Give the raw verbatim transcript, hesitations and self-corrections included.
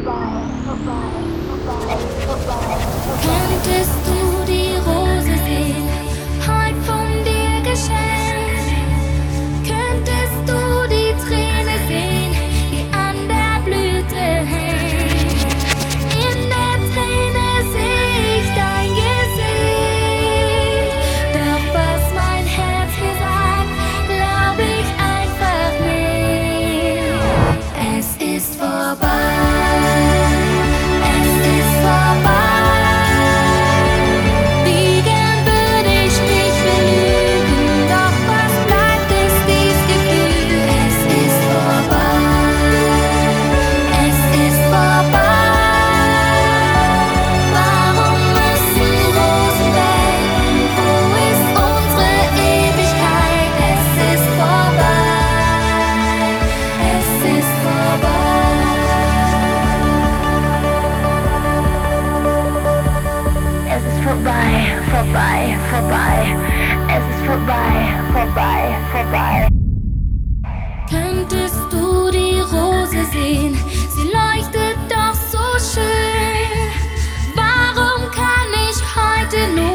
Könntest du die Rose sehen, heut von dir geschenkt? Könntest du die Träne sehen, die an der Blüte hängt? In der Träne seh ich dein Gesicht, doch was mein Herz mir sagt, glaub ich einfach nicht. Es ist vorbei. Vorbei, vorbei, vorbei, es ist vorbei, vorbei, vorbei. Könntest du die Rose sehen, sie leuchtet doch so schön. Warum kann ich heute nur